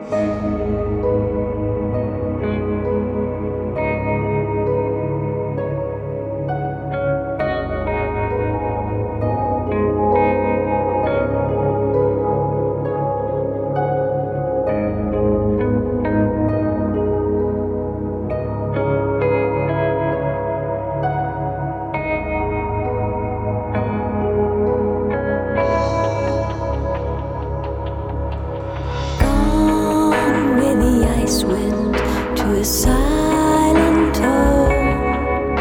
Wind to a silent tone.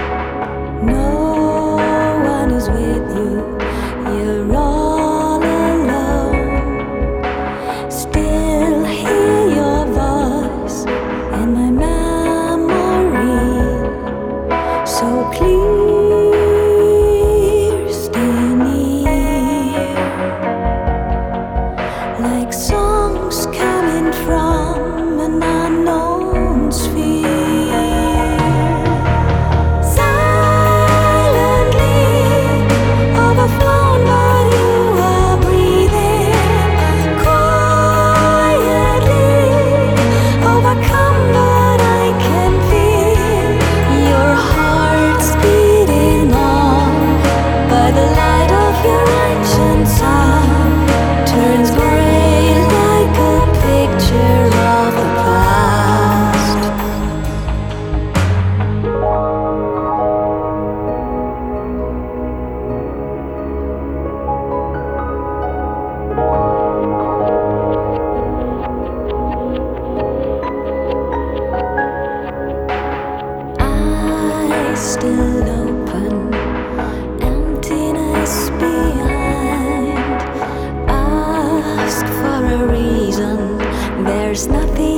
No one is with you, you're all alone. Still hear your voice in my memory, so clear, stay near, like songs coming from an unknown sphere. Silently overflown, but you are breathing. Quietly overcome, but I can feel your heart's beating on. By the light of your ancient sun turns gray like a picture of the past. Eyes still open, emptiness behind. Ask for a reason, there's nothing